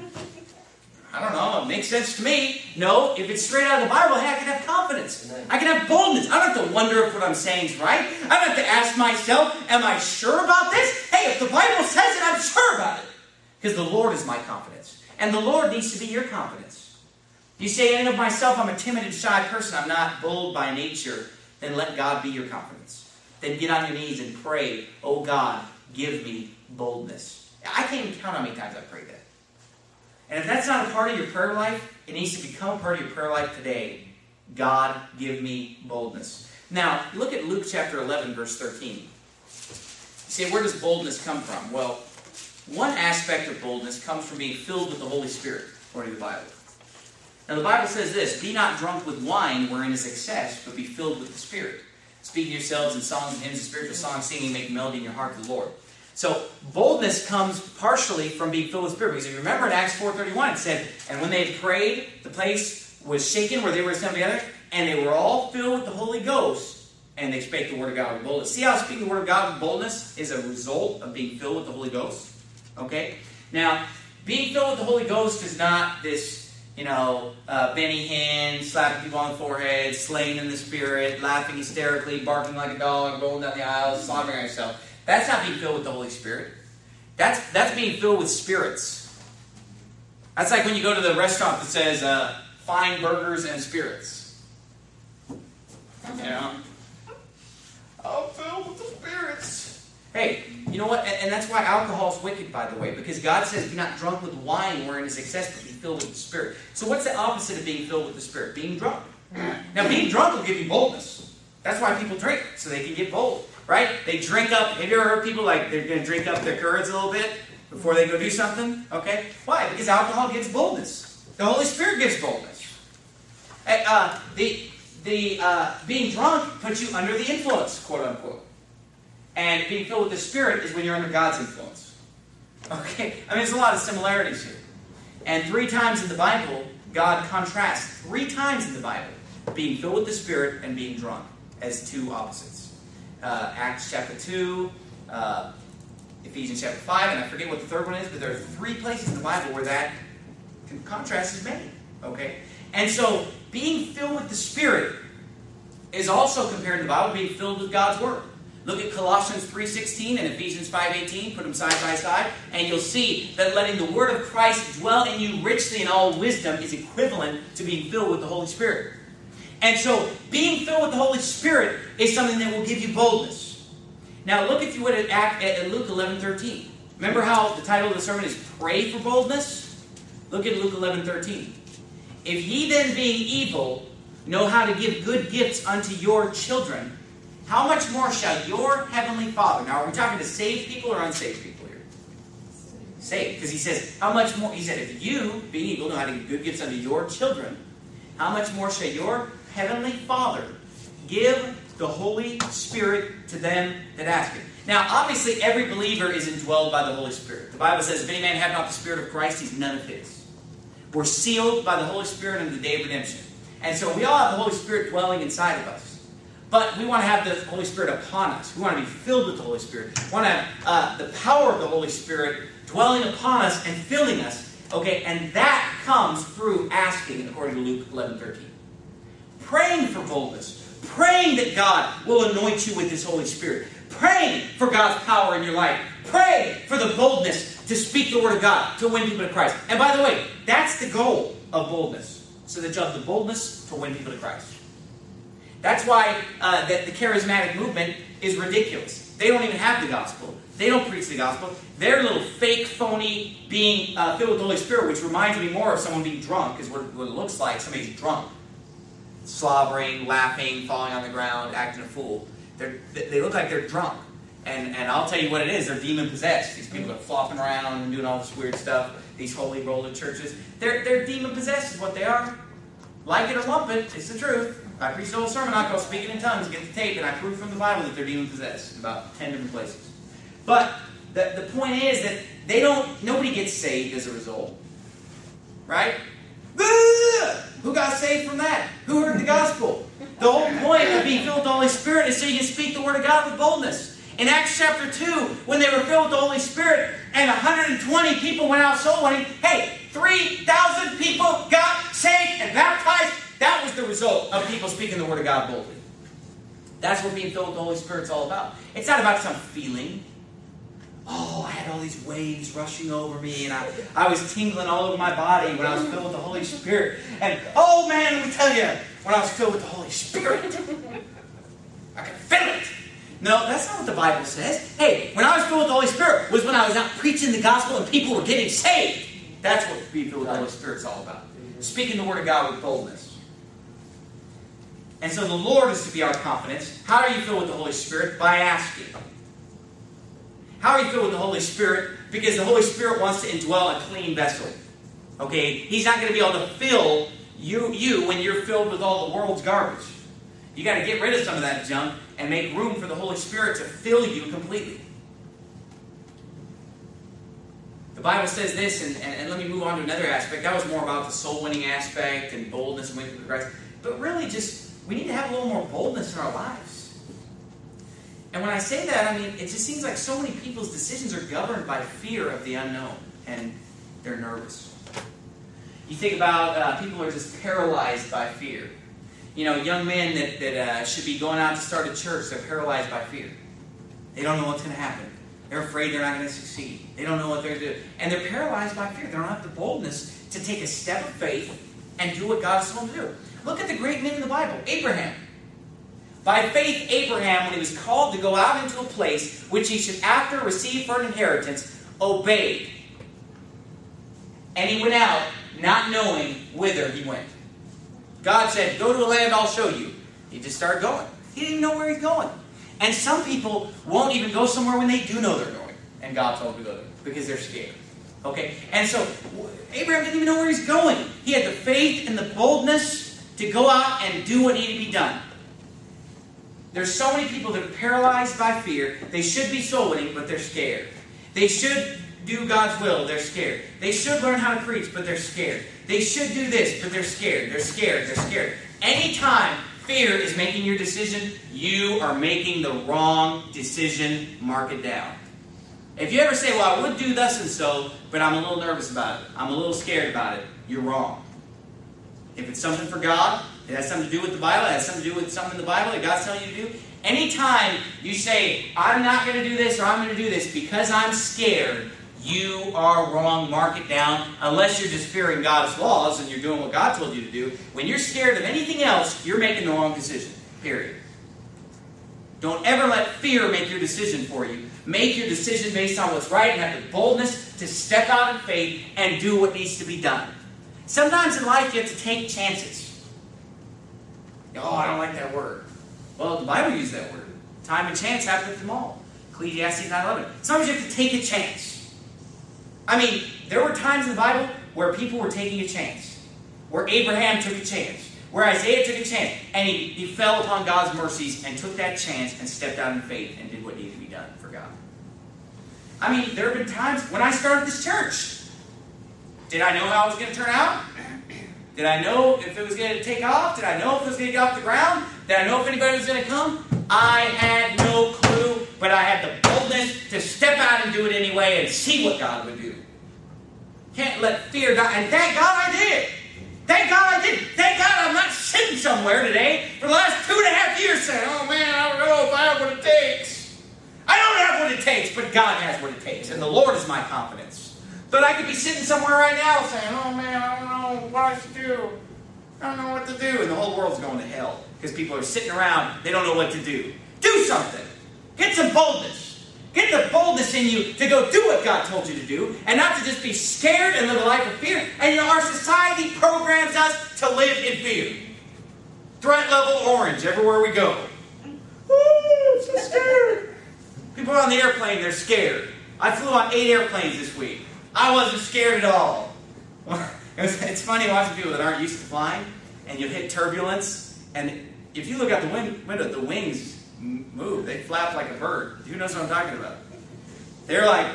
Speaker 1: I don't know. It makes sense to me. No, if it's straight out of the Bible, hey, I can have confidence. I can have boldness. I don't have to wonder if what I'm saying is right. I don't have to ask myself, am I sure about this? Hey, if the Bible says it, I'm sure about it. Because the Lord is my confidence. And the Lord needs to be your confidence. You say, in and of myself, I'm a timid and shy person. I'm not bold by nature. Then let God be your confidence. Then get on your knees and pray, oh God, give me boldness. I can't even count how many times I've prayed that. And if that's not a part of your prayer life, it needs to become a part of your prayer life today. God, give me boldness. Now, look at Luke chapter eleven, verse thirteen. You say, where does boldness come from? Well, one aspect of boldness comes from being filled with the Holy Spirit, according to the Bible. Now, the Bible says this, be not drunk with wine wherein is excess, but be filled with the Spirit. Speaking to yourselves in songs and hymns and spiritual songs, singing, make melody in your heart to the Lord. So, boldness comes partially from being filled with Spirit. Because if you remember in Acts four thirty-one, it said, and when they had prayed, the place was shaken where they were assembled together, and they were all filled with the Holy Ghost, and they spake the word of God with boldness. See how speaking the word of God with boldness is a result of being filled with the Holy Ghost? Okay? Now, being filled with the Holy Ghost is not this, you know, uh, Benny Hinn, slapping people on the forehead, slaying in the Spirit, laughing hysterically, barking like a dog, rolling down the aisles, slobbering on yourself. That's not being filled with the Holy Spirit. That's that's being filled with spirits. That's like when you go to the restaurant that says, uh, fine burgers and spirits. You know? I'm filled with the spirits. Hey, you know what? And, and that's why alcohol is wicked, by the way. Because God says, be not drunk with wine wherein is excess, but be filled with the Spirit. So what's the opposite of being filled with the Spirit? Being drunk. Now, being drunk will give you boldness. That's why people drink, so they can get bold. Right? They drink up. Have you ever heard people like they're going to drink up their courage a little bit before they go do something? Okay? Why? Because alcohol gives boldness. The Holy Spirit gives boldness. Uh, the the uh, being drunk puts you under the influence, quote unquote. And being filled with the Spirit is when you're under God's influence. Okay? I mean, there's a lot of similarities here. And three times in the Bible, God contrasts, three times in the Bible, being filled with the Spirit and being drunk as two opposites. Uh, Acts chapter two, uh, Ephesians chapter five, and I forget what the third one is, but there are three places in the Bible where that contrast is made. Okay? And so, being filled with the Spirit is also compared in the Bible to being filled with God's Word. Look at Colossians three sixteen and Ephesians five eighteen, put them side by side, and you'll see that letting the Word of Christ dwell in you richly in all wisdom is equivalent to being filled with the Holy Spirit. And so, being filled with the Holy Spirit is something that will give you boldness. Now, look if you would at, at Luke eleven thirteen. Remember how the title of the sermon is Pray for Boldness? Look at Luke eleven thirteen. If ye then, being evil, know how to give good gifts unto your children, how much more shall your heavenly Father... Now, are we talking to saved people or unsaved people here? Saved. Because he says, how much more... He said, if you, being evil, know how to give good gifts unto your children, how much more shall your heavenly Father give the Holy Spirit to them that ask Him? Now, obviously, every believer is indwelled by the Holy Spirit. The Bible says, if any man have not the Spirit of Christ, he's none of His. We're sealed by the Holy Spirit unto the day of redemption. And so we all have the Holy Spirit dwelling inside of us. But we want to have the Holy Spirit upon us. We want to be filled with the Holy Spirit. We want to have uh, the power of the Holy Spirit dwelling upon us and filling us. Okay, and that comes through asking, according to Luke eleven thirteen. Praying for boldness. Praying that God will anoint you with His Holy Spirit. Praying for God's power in your life. Pray for the boldness to speak the Word of God, to win people to Christ. And by the way, that's the goal of boldness. So that you have the boldness to win people to Christ. That's why uh, that the charismatic movement is ridiculous. They don't even have the gospel. They don't preach the gospel. They're a little fake, phony, being uh, filled with the Holy Spirit, which reminds me more of someone being drunk, is what, what it looks like. Somebody's drunk. Slobbering, laughing, falling on the ground, acting a fool. They're, they look like they're drunk. And, and I'll tell you what it is. They're demon-possessed. These people are flopping around and doing all this weird stuff. These holy roller churches. They're, they're demon-possessed is what they are. Like it or lump it, it's the truth. I preached a whole sermon on called Speaking in Tongues. Get the tape, and I prove from the Bible that they're demon-possessed in about ten different places. But the, the point is that they don't, nobody gets saved as a result. Right? Who got saved from that? Who heard the gospel? The whole point of being filled with the Holy Spirit is so you can speak the Word of God with boldness. In Acts chapter two, when they were filled with the Holy Spirit and one hundred twenty people went out soul winning, hey, three thousand people got saved and baptized. That was the result of people speaking the Word of God boldly. That's what being filled with the Holy Spirit is all about. It's not about some feeling. Oh, I had all these waves rushing over me, and I, I was tingling all over my body when I was filled with the Holy Spirit. And, oh man, let me tell you, when I was filled with the Holy Spirit, I could feel it. No, that's not what the Bible says. Hey, when I was filled with the Holy Spirit was when I was out preaching the gospel and people were getting saved. That's what being filled with the Holy Spirit is all about. Speaking the Word of God with boldness. And so the Lord is to be our confidence. How are you filled with the Holy Spirit? By asking. How are you filled with the Holy Spirit? Because the Holy Spirit wants to indwell a clean vessel. Okay? He's not going to be able to fill you, you when you're filled with all the world's garbage. You got to get rid of some of that junk and make room for the Holy Spirit to fill you completely. The Bible says this, and, and, and let me move on to another aspect. That was more about the soul-winning aspect and boldness and winning for Christ. But really just, we need to have a little more boldness in our lives. And when I say that, I mean, it just seems like so many people's decisions are governed by fear of the unknown, and they're nervous. You think about uh, people who are just paralyzed by fear. You know, young men that, that uh, should be going out to start a church, they're paralyzed by fear. They don't know what's going to happen. They're afraid they're not going to succeed. They don't know what they're going to do. And they're paralyzed by fear. They don't have the boldness to take a step of faith and do what God has told them to do. Look at the great men in the Bible. Abraham. By faith, Abraham, when he was called to go out into a place which he should after receive for an inheritance, obeyed. And he went out, not knowing whither he went. God said, go to a land I'll show you. He just started going. He didn't even know where he's going. And some people won't even go somewhere when they do know they're going. And God told them to go there because they're scared. Okay? And so, Abraham didn't even know where he's going. He had the faith and the boldness to go out and do what needed to be done. There's so many people that are paralyzed by fear. They should be soul winning, but they're scared. They should do God's will, they're scared. They should learn how to preach, but they're scared. They should do this, but they're scared. They're scared. They're scared. Anytime fear is making your decision, you are making the wrong decision. Mark it down. If you ever say, well, I would do thus and so, but I'm a little nervous about it. I'm a little scared about it. You're wrong. If it's something for God, it has something to do with the Bible, it has something to do with something in the Bible that God's telling you to do. Anytime you say, I'm not going to do this or I'm going to do this because I'm scared, you are wrong. Mark it down. Unless you're just fearing God's laws and you're doing what God told you to do. When you're scared of anything else, you're making the wrong decision. Period. Don't ever let fear make your decision for you. Make your decision based on what's right and have the boldness to step out in faith and do what needs to be done. Sometimes in life you have to take chances. Oh, I don't like that word. Well, the Bible uses that word. Time and chance happen with them all. Ecclesiastes nine eleven. Sometimes you have to take a chance. I mean, there were times in the Bible where people were taking a chance. Where Abraham took a chance. Where Isaiah took a chance. And he, he fell upon God's mercies and took that chance and stepped out in faith and did what needed to be done for God. I mean, there have been times when I started this church. Did I know how it was going to turn out? Did I know if it was going to take off? Did I know if it was going to get off the ground? Did I know if anybody was going to come? I had no clue, but I had the boldness to step out and do it anyway and see what God would do. Can't let fear die. And thank God I did. Thank God I did. Thank God I'm not sitting somewhere today for the last two and a half years saying, oh man, I don't know if I have what it takes. I don't have what it takes, but God has what it takes. And the Lord is my confidence. But I could be sitting somewhere right now saying, oh man, I don't know what I should do. I don't know what to do. And the whole world's going to hell. Because people are sitting around, they don't know what to do. Do something. Get some boldness. Get the boldness in you to go do what God told you to do. And not to just be scared and live a life of fear. And you know, our society programs us to live in fear. Threat level orange everywhere we go. Ooh, I'm so scared. People on the airplane, they're scared. I flew on eight airplanes this week. I wasn't scared at all. It was, it's funny watching people that aren't used to flying, and you hit turbulence, and if you look out the win- window, the wings move. They flap like a bird. Who knows what I'm talking about? They're like,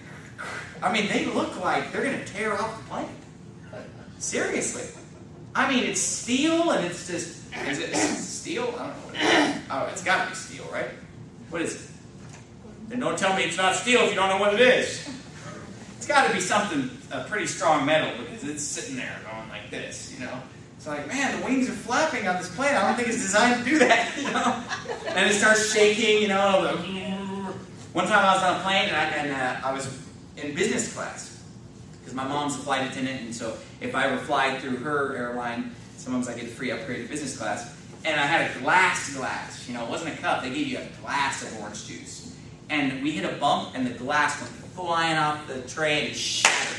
Speaker 1: I mean, they look like they're going to tear off the plane. Seriously. I mean, it's steel, and it's just, is it, is it steel? I don't know what it is. Oh, it's got to be steel, right? What is it? Then don't tell me it's not steel if you don't know what it is. It's got to be something, a pretty strong metal, because it's sitting there going like this, you know. It's like, man, the wings are flapping on this plane. I don't think it's designed to do that, you know. And it starts shaking, you know. The, one time I was on a plane, and I, and, uh, I was in business class, because my mom's a flight attendant, and so if I ever fly through her airline, sometimes I get a free upgrade to business class. And I had a glass glass, you know, it wasn't a cup. They gave you a glass of orange juice. And we hit a bump, and the glass went flying off the tray and shattered.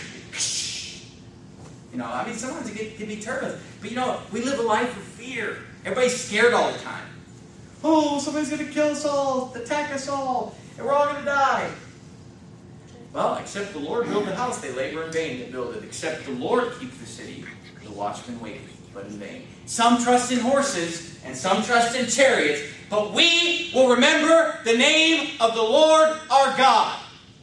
Speaker 1: You know, I mean, sometimes it can, can be turbulent. But you know, we live a life of fear. Everybody's scared all the time. Oh, somebody's going to kill us all, attack us all, and we're all going to die. Well, except the Lord build the house, they labor in vain to build it. Except the Lord keep the city, the watchman waketh, but in vain. Some trust in horses, and some trust in chariots, but we will remember the name of the Lord our God.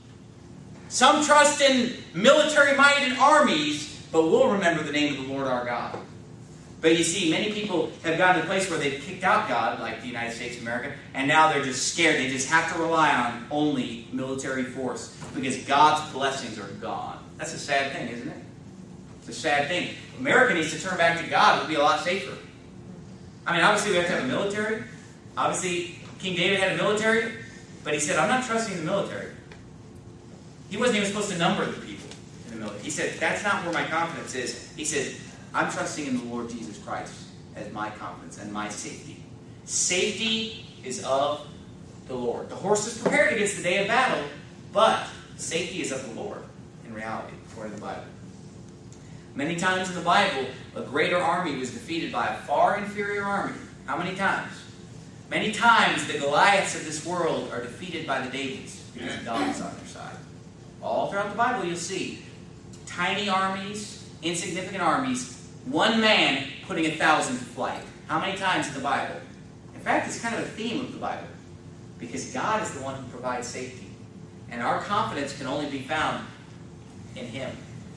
Speaker 1: Some trust in military might and armies, but we'll remember the name of the Lord our God. But you see, many people have gotten to a place where they've kicked out God, like the United States of America, and now they're just scared. They just have to rely on only military force because God's blessings are gone. That's a sad thing, isn't it? It's a sad thing. America needs to turn back to God. It would be a lot safer. I mean, obviously we have to have a military. Obviously, King David had a military, but he said, I'm not trusting the military. He wasn't even supposed to number the people in the military. He said, that's not where my confidence is. He said, I'm trusting in the Lord Jesus Christ as my confidence and my safety. Safety is of the Lord. The horse is prepared against the day of battle, but safety is of the Lord in reality, according to the Bible. Many times in the Bible, a greater army was defeated by a far inferior army. How many times? Many times the Goliaths of this world are defeated by the Davids because God is on their side. All throughout the Bible you'll see tiny armies, insignificant armies, one man putting a thousand to flight. How many times in the Bible? In fact, it's kind of a theme of the Bible. Because God is the one who provides safety. And our confidence can only be found in Him.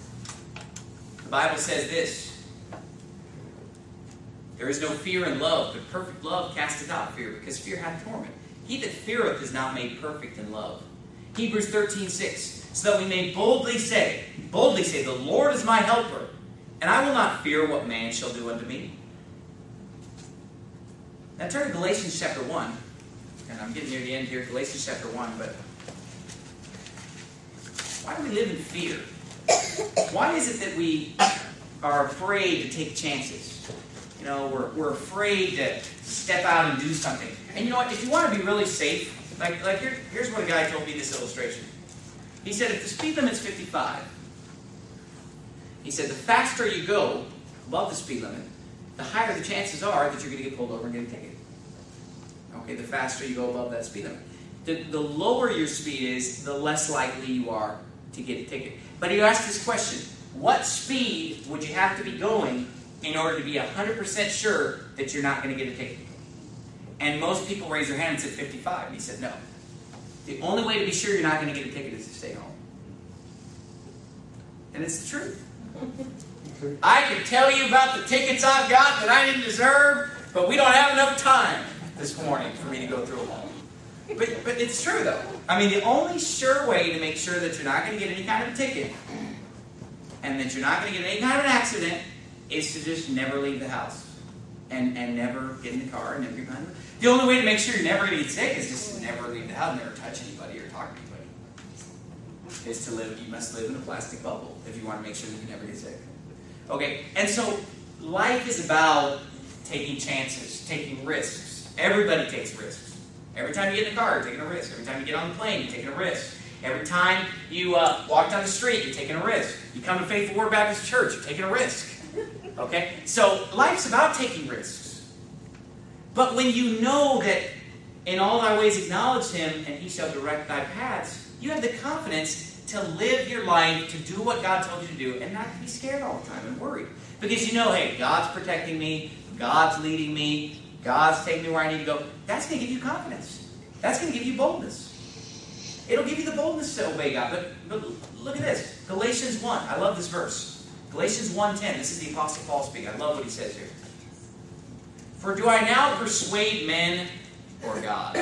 Speaker 1: The Bible says this. There is no fear in love, but perfect love casteth out fear, because fear hath torment. He that feareth is not made perfect in love. Hebrews thirteen six. So that we may boldly say, boldly say, the Lord is my helper, and I will not fear what man shall do unto me. Now turn to Galatians chapter one. And I'm getting near the end here, Galatians chapter one, but why do we live in fear? Why is it that we are afraid to take chances? You know, we're, we're afraid to step out and do something. And you know what, if you want to be really safe, like, like here, here's what a guy told me this illustration. He said, if the speed limit's fifty-five, He said the faster you go above the speed limit, the higher the chances are that you're going to get pulled over and get a ticket. Okay, the faster you go above that speed limit. The, the lower your speed is, the less likely you are to get a ticket. But you ask this question, what speed would you have to be going in order to be one hundred percent sure that you're not going to get a ticket? And most people raised their hand and said fifty-five. And he said no. The only way to be sure you're not going to get a ticket is to stay home. And it's the truth. I could tell you about the tickets I've got that I didn't deserve, but we don't have enough time this morning for me to go through them all. But, but it's true, though. I mean, the only sure way to make sure that you're not going to get any kind of a ticket and that you're not going to get any kind of an accident is to just never leave the house and, and never get in the car and never get behind the The only way to make sure you're never going to get sick is just to never leave the house, never touch anybody or talk to anybody. Is to live, you must live in a plastic bubble if you want to make sure that you never get sick. Okay, and so life is about taking chances, taking risks. Everybody takes risks. Every time you get in the car, you're taking a risk. Every time you get on the plane, you're taking a risk. Every time you uh, walk down the street, you're taking a risk. You come to Faithful Word Baptist Church, you're taking a risk. Okay? So life's about taking risks. But when you know that in all thy ways acknowledge Him and He shall direct thy paths, you have the confidence to live your life, to do what God told you to do, and not to be scared all the time and worried. Because you know, hey, God's protecting me, God's leading me, God's taking me where I need to go. That's going to give you confidence. That's going to give you boldness. It'll give you the boldness to obey God. But, but look at this. Galatians one. I love this verse. Galatians one ten. This is the Apostle Paul speaking. I love what he says here. For do I now persuade men or God?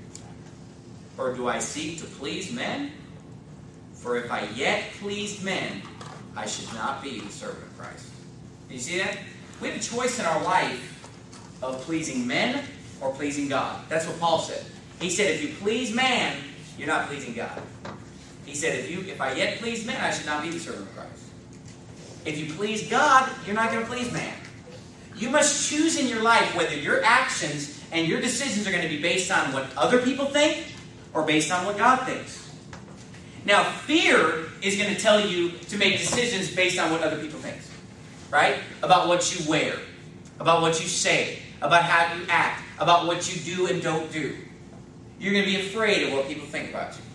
Speaker 1: Or do I seek to please men? For if I yet pleased men, I should not be the servant of Christ. Do you see that? We have a choice in our life of pleasing men or pleasing God. That's what Paul said. He said, if you please man, you're not pleasing God. He said, if you, if I yet please men, I should not be the servant of Christ. If you please God, you're not going to please man. You must choose in your life whether your actions and your decisions are going to be based on what other people think or based on what God thinks. Now, fear is going to tell you to make decisions based on what other people think. Right? About what you wear. About what you say. About how you act. About what you do and don't do. You're going to be afraid of what people think about you.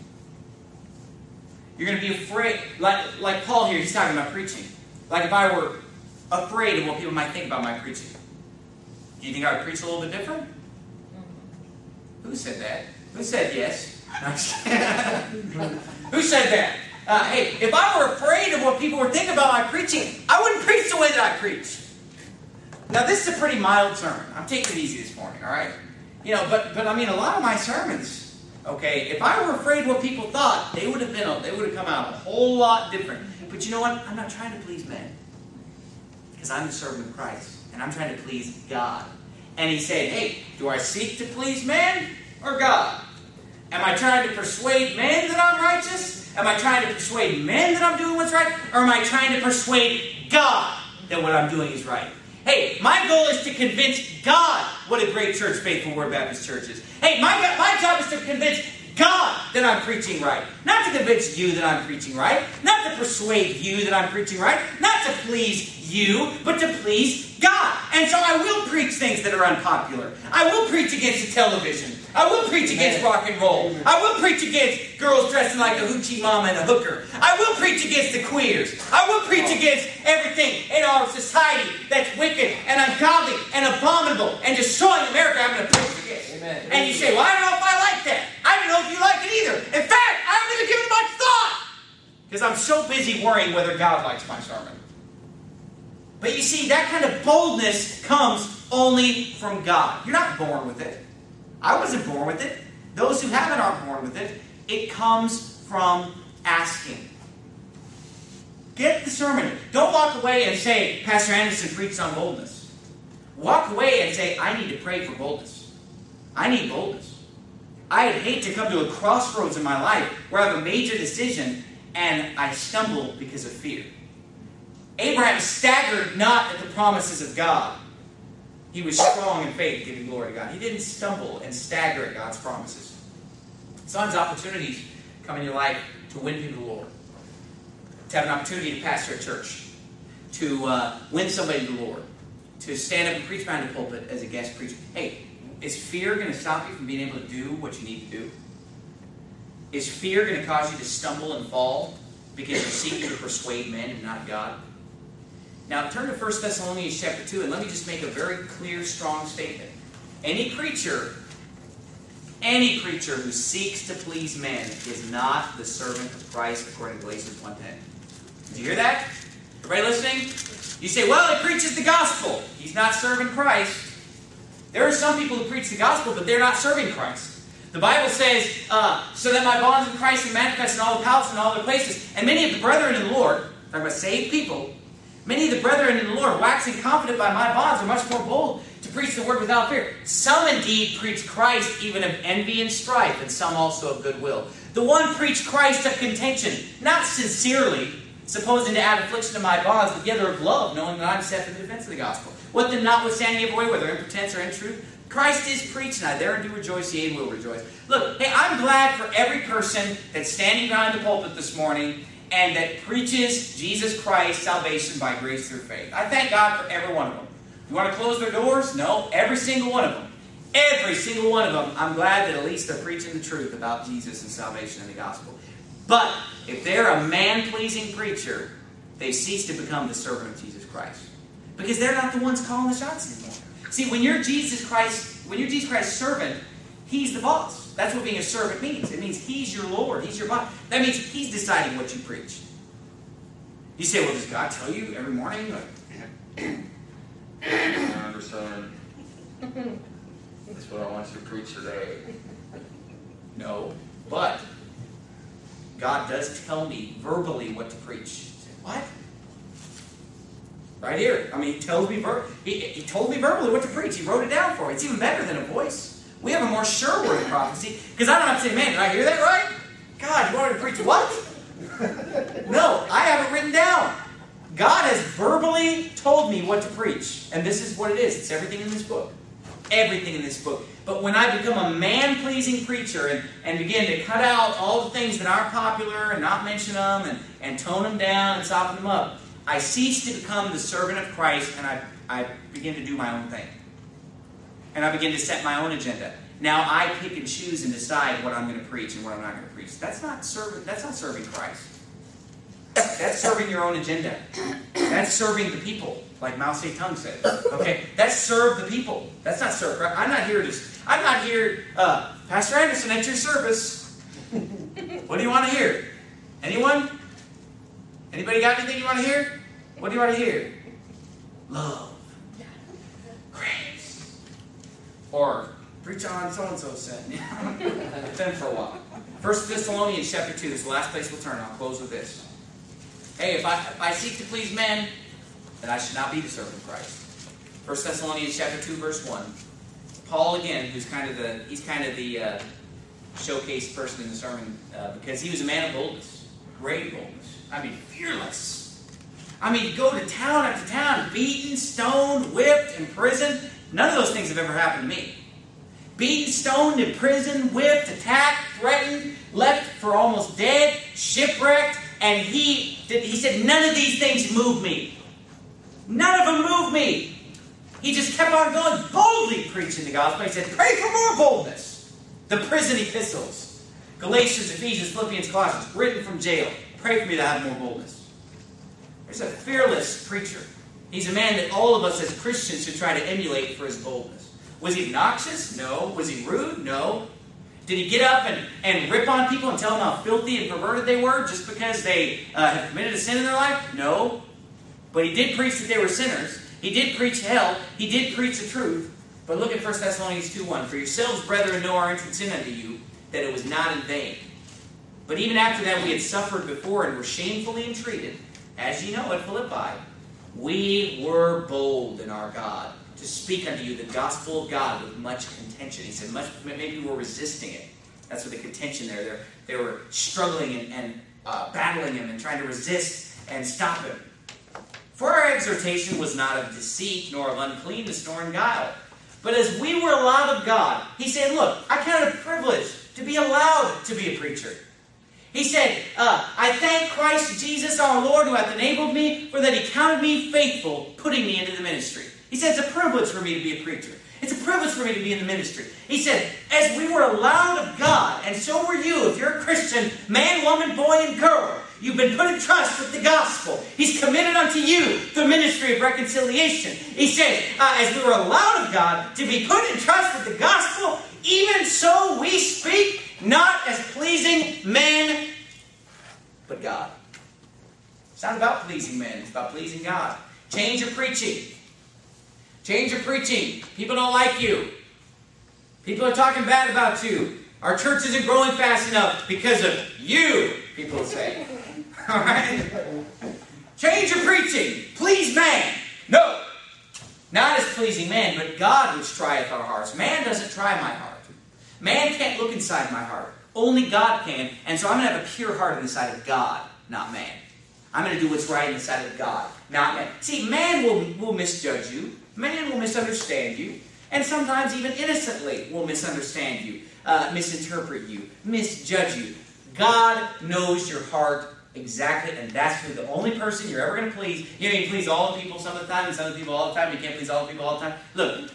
Speaker 1: You're going to be afraid. Like, like Paul here, he's talking about preaching. Like if I were afraid of what people might think about my preaching. Do you think I would preach a little bit different? Who said that? Who said yes? Who said that? Uh, hey, if I were afraid of what people were thinking about my preaching, I wouldn't preach the way that I preach. Now, this is a pretty mild sermon. I'm taking it easy this morning, all right? You know, but but I mean, a lot of my sermons, okay, if I were afraid of what people thought, they would have been, they would have come out a whole lot different. But you know what? I'm not trying to please men. Because I'm the servant of Christ. And I'm trying to please God. And he said, hey, do I seek to please man or God? Am I trying to persuade men that I'm righteous? Am I trying to persuade men that I'm doing what's right? Or am I trying to persuade God that what I'm doing is right? Hey, my goal is to convince God what a great church Faithful Word Baptist Church is. Hey, my, my job is to convince God that I'm preaching right. Not to convince you that I'm preaching right. Not to persuade you that I'm preaching right. Not to please you, but to please God. And so I will preach things that are unpopular. I will preach against the television. I will preach against rock and roll. I will preach against girls dressing like a hoochie mama and a hooker. I will preach against the queers. I will preach against everything in our society that's wicked and ungodly and abominable and destroying America. I'm going to preach against. Amen. And you say, well, I don't know if I like that. I don't know if you like it either. In fact, I haven't even given it much thought. Because I'm so busy worrying whether God likes my sermon. But you see, that kind of boldness comes only from God. You're not born with it. I wasn't born with it. Those who haven't aren't born with it. It comes from asking. Get the sermon. Don't walk away and say, Pastor Anderson preached on boldness. Walk away and say, I need to pray for boldness. I need boldness. I hate to come to a crossroads in my life where I have a major decision and I stumble because of fear. Abraham staggered not at the promises of God. He was strong in faith, giving glory to God. He didn't stumble and stagger at God's promises. Sometimes opportunities come in your life to win people to the Lord. To have an opportunity to pastor a church. to uh, win somebody to the Lord, to stand up and preach behind the pulpit as a guest preacher. Hey, is fear going to stop you from being able to do what you need to do? Is fear going to cause you to stumble and fall because you're seeking to persuade men and not God? Now turn to First Thessalonians chapter two, and let me just make a very clear, strong statement. Any preacher, any preacher who seeks to please men is not the servant of Christ, according to Galatians one ten. Did you hear that? Everybody listening? You say, well, he preaches the gospel. He's not serving Christ. There are some people who preach the gospel, but they're not serving Christ. The Bible says, uh, so that my bonds in Christ are manifest in all the palaces and all the places. And many of the brethren in the Lord, talking about saved people, many of the brethren in the Lord, waxing confident by my bonds, are much more bold to preach the word without fear. Some indeed preach Christ even of envy and strife, and some also of goodwill. The one preached Christ of contention, not sincerely, supposing to add affliction to my bonds, but the other of love, knowing that I am set for the defense of the gospel. What then notwithstanding every way, whether in pretense or in truth, Christ is preached, and I there do rejoice, yea, and will rejoice. Look, hey, I'm glad for every person that's standing behind the pulpit this morning and that preaches Jesus Christ, salvation by grace through faith. I thank God for every one of them. You want to close their doors? No, every single one of them. Every single one of them, I'm glad that at least they're preaching the truth about Jesus and salvation and the gospel. But if they're a man-pleasing preacher, they cease to become the servant of Jesus Christ. Because they're not the ones calling the shots anymore. See, when you're Jesus Christ, when you're Jesus Christ's servant, He's the boss. That's what being a servant means. It means He's your Lord. He's your boss. That means He's deciding what you preach. You say, well, does God tell you every morning? Like,
Speaker 2: Son, that's what I want you to preach today.
Speaker 1: No, but God does tell me verbally what to preach. You say, what? Right here. I mean, he tells me ver- he, he told me verbally what to preach. He wrote it down for me. It's even better than a voice. We have a more sure word of prophecy. Because I don't have to say, man, did I hear that right? God, you want me to preach what? No, I have it written down. God has verbally told me what to preach. And this is what it is. It's everything in this book. Everything in this book. But when I become a man-pleasing preacher and, and begin to cut out all the things that aren't popular and not mention them and, and tone them down and soften them up, I cease to become the servant of Christ, and I, I begin to do my own thing. And I begin to set my own agenda. Now I pick and choose and decide what I'm going to preach and what I'm not going to preach. That's not serving, that's not serving Christ. That's serving your own agenda. That's serving the people, like Mao Zedong said. Okay, that's serve the people. That's not serve Christ. I'm not here to. I'm not here, uh, Pastor Anderson, at your service. What do you want to hear? Anyone? Anybody got anything you want to hear? What do you want to hear? Love. Grace. Or, preach on so-and-so said. It's been for a while. First Thessalonians chapter two. This is the last place we'll turn. I'll close with this. Hey, if I, if I seek to please men, then I should not be the servant of Christ. First Thessalonians chapter two, verse one. Paul, again, who's kind of the, he's kind of the uh, showcase person in the sermon, uh, because he was a man of boldness. Great boldness. I mean, fearless. I mean, go to town after town, beaten, stoned, whipped, imprisoned. None of those things have ever happened to me. Beaten, stoned, imprisoned, whipped, attacked, threatened, left for almost dead, shipwrecked, and he did, he said, none of these things move me. None of them move me. He just kept on going, boldly preaching the gospel. He said, pray for more boldness. The prison epistles. Galatians, Ephesians, Philippians, Colossians, written from jail. Pray for me to have more boldness. There's a fearless preacher. He's a man that all of us as Christians should try to emulate for his boldness. Was he obnoxious? No. Was he rude? No. Did he get up and, and rip on people and tell them how filthy and perverted they were just because they uh, have committed a sin in their life? No. But he did preach that they were sinners. He did preach hell. He did preach the truth. But look at First Thessalonians two one. For yourselves, brethren, know our entrance in unto you, that it was not in vain. But even after that we had suffered before and were shamefully entreated, as ye know at Philippi, we were bold in our God to speak unto you the gospel of God with much contention. He said, much, maybe we were resisting it. That's what the contention there. They're, they were struggling and, and uh, battling him and trying to resist and stop him. For our exhortation was not of deceit, nor of uncleanness, nor in guile. But as we were allowed of God, he said, look, I count it a privilege to be allowed to be a preacher. He said, uh, I thank Christ Jesus our Lord who hath enabled me, for that he counted me faithful, putting me into the ministry. He said, it's a privilege for me to be a preacher. It's a privilege for me to be in the ministry. He said, as we were allowed of God, and so were you, if you're a Christian, man, woman, boy, and girl, you've been put in trust with the gospel. He's committed unto you the ministry of reconciliation. He said, uh, as we were allowed of God to be put in trust with the gospel, even so we speak, not as pleasing men, but God. It's not about pleasing men. It's about pleasing God. Change your preaching. Change your preaching. People don't like you. People are talking bad about you. Our church isn't growing fast enough because of you, people say. All right? Change your preaching. Please man. No. Not as pleasing man, but God which trieth our hearts. Man doesn't try my heart. Man can't look inside my heart. Only God can. And so I'm going to have a pure heart inside of God, not man. I'm going to do what's right inside of God, not man. See, man will, will misjudge you. Man will misunderstand you. And sometimes even innocently will misunderstand you, uh, misinterpret you, misjudge you. God knows your heart exactly, and that's who the only person you're ever going to please. You know, you please all the people some of the time, and some of the people all the time. You can't please all the people all the time. Look,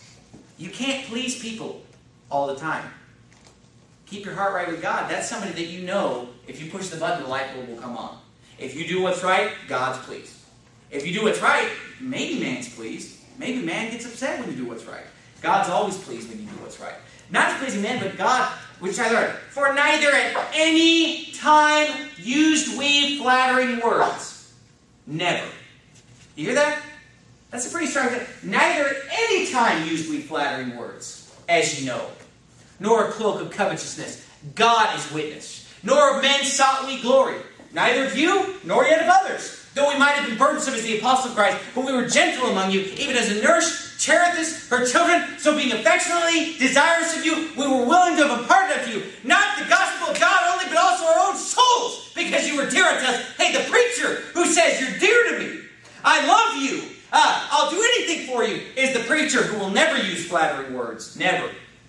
Speaker 1: you can't please people all the time. Keep your heart right with God. That's somebody that you know, if you push the button, the light bulb will come on. If you do what's right, God's pleased. If you do what's right, maybe man's pleased. Maybe man gets upset when you do what's right. God's always pleased when you do what's right. Not as pleasing man, but God, which I learned. For neither at any time used we flattering words. Never. You hear that? That's a pretty strong thing. Neither at any time used we flattering words, as you know. Nor a cloak of covetousness. God is witness. Nor of men sought we glory. Neither of you, nor yet of others. Though we might have been burdensome as the apostle of Christ, but we were gentle among you, even as a nurse cherisheth her children, so being affectionately desirous of you, we were willing to have imparted unto you, not the gospel of God only, but also our own souls, because you were dear unto us. Hey, the preacher who says, you're dear to me, I love you, uh, I'll do anything for you, is the preacher who will never use flattering words. Never.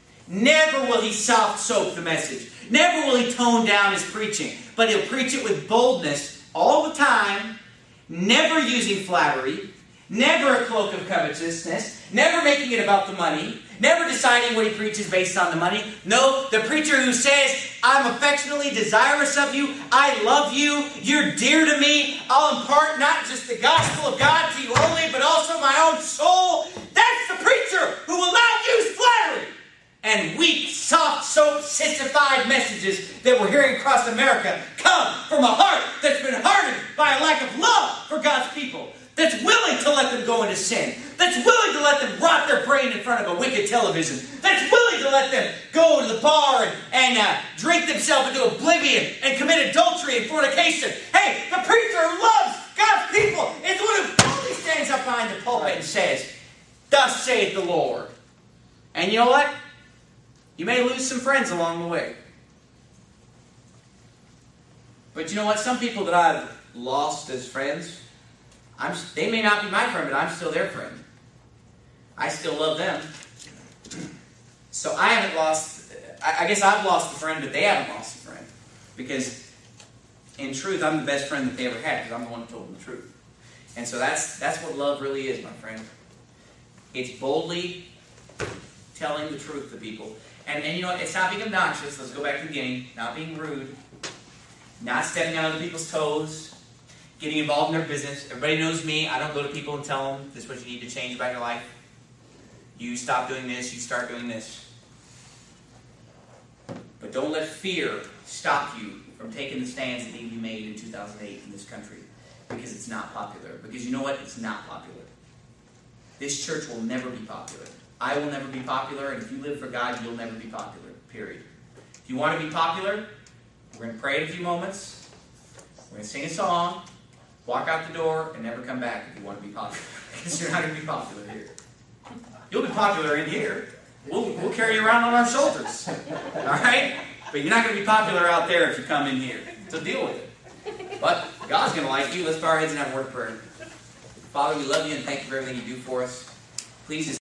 Speaker 1: Never will he soft soap the message. Never will he tone down his preaching. But he'll preach it with boldness all the time, never using flattery, never a cloak of covetousness, never making it about the money, never deciding what he preaches based on the money. No, the preacher who says, I'm affectionately desirous of you, I love you, you're dear to me, I'll impart not just the gospel of God to you only, but also my own soul. That's the preacher who will not use flattery and weak, soft, soap, sissified messages that we're hearing across America come from a heart that's been hardened by a lack of love for God's people, that's willing to let them go into sin, that's willing to let them rot their brain in front of a wicked television, that's willing to let them go to the bar and, and uh, drink themselves into oblivion and commit adultery and fornication. Hey, the preacher who loves God's people is the one who boldly stands up behind the pulpit and says, thus saith the Lord. And you know what? You may lose some friends along the way. But you know what? Some people that I've lost as friends, I'm, they may not be my friend, but I'm still their friend. I still love them. So I haven't lost, I, I guess I've lost a friend, but they haven't lost a friend. Because in truth, I'm the best friend that they ever had, because I'm the one who told them the truth. And so that's, that's what love really is, my friend. It's boldly telling the truth to people. And, and you know what? It's not being obnoxious. Let's go back to the beginning. Not being rude. Not stepping on other people's toes. Getting involved in their business. Everybody knows me. I don't go to people and tell them, this is what you need to change about your life. You stop doing this. You start doing this. But don't let fear stop you from taking the stands that need to be made in two thousand eight in this country. Because it's not popular. Because you know what? It's not popular. This church will never be popular. I will never be popular, and if you live for God, you'll never be popular, period. If you want to be popular, we're going to pray in a few moments, we're going to sing a song, walk out the door, and never come back if you want to be popular, because you're not going to be popular here. You'll be popular in here. We'll, we'll carry you around on our shoulders, all right? But you're not going to be popular out there if you come in here, so deal with it. But God's going to like you. Let's bow our heads and have a word of prayer. Father, we love you and thank you for everything you do for us. Please